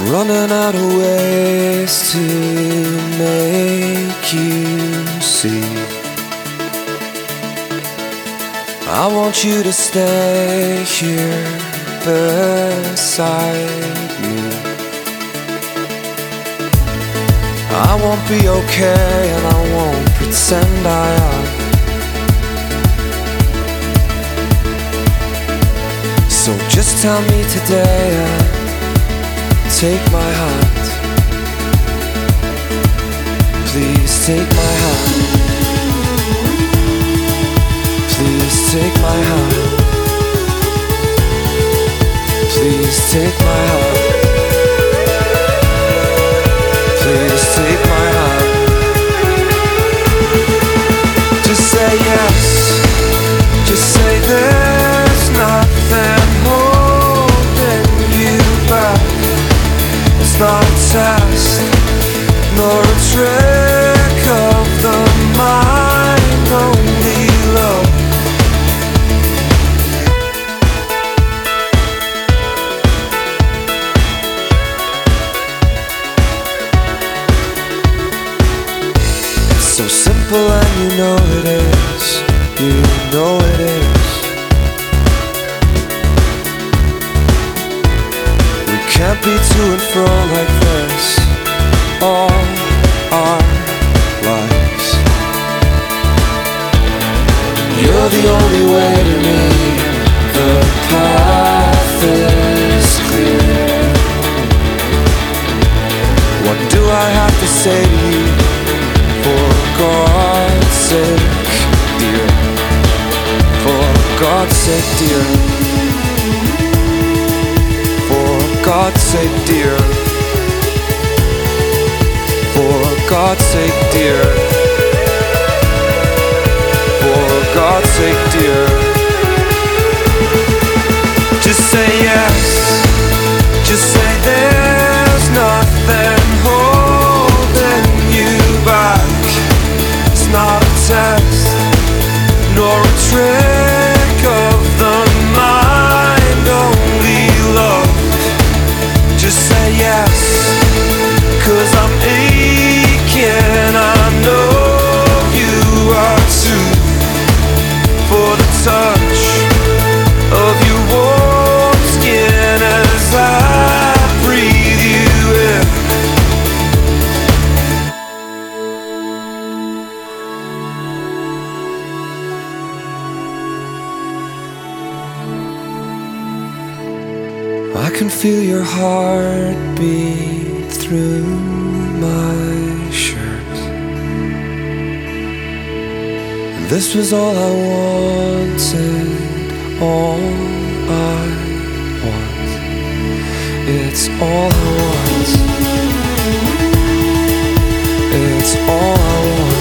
Running out of ways to make you see. I want you to stay here beside me. I won't be okay and I won't pretend I am. So just tell me today and take my hand. Please take my hand. Please take my hand. Please take my hand. Please take my hand. Just say yes. Just say there's nothing holding you back. It's not a test, nor a trick of the mind, only love. It's so simple and you know it is. You know it is. Can't be to and fro like this all our lives. You're the only way to me. The path is clear. What do I have to say to you? For God's sake, dear. For God's sake, dear. For God's sake, dear. For God's sake, dear. For God's sake, dear. Just say yes. Just say there's nothing holding you back. It's not a test, nor a trick of the mind, only love. Just say yes, 'cause I'm aching, I know you are too. For the touch of your warm skin as I breathe you in. I can feel your heartbeat through my shirt. And this was all I wanted, all I want. It's all I want. It's all I want.